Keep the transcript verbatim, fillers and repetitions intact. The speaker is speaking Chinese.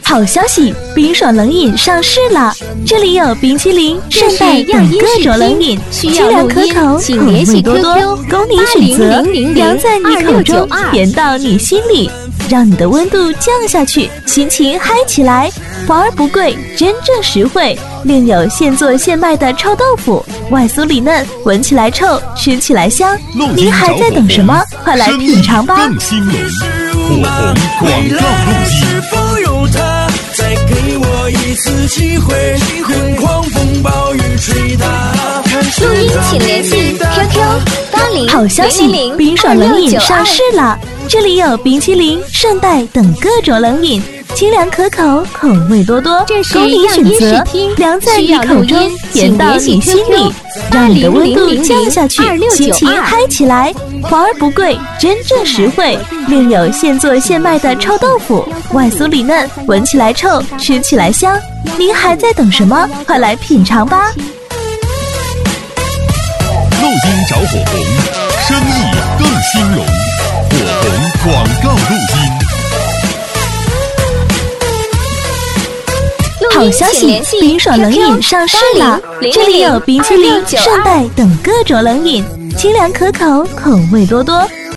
好消息，冰爽冷饮上市了！这里有冰淇淋、圣代等各种冷饮，清凉可口，口味多多，供你选择，凉在你口中，甜到你心里，让你的温度降下去，心情嗨起来。华而不贵，真正实惠，另有现做现卖的臭豆腐，外酥里嫩，闻起来臭，吃起来香。您还在等什么？快来品尝吧！ 更兴隆，火红广告录音。 再给我一次机会，任狂风暴雨吹打。 录音请联系 Q Q 八零好消息，冰爽冷饮上市了！这里有冰淇淋、圣代等各种冷饮，清凉可口，口味多多，供你选择，凉在你口中，甜到你心里，让你的温度降下去，心情嗨起来。华而不贵，真正实惠，另有现做现卖的臭豆腐，外酥里嫩，闻起来臭，吃起来香。您还在等什么？快来品尝吧！ 录音找火红，生意更兴隆。火红广告录音。 好消息，冰爽冷饮上市了！这里有冰淇淋、圣代等各种冷饮，清凉可口，口味多多，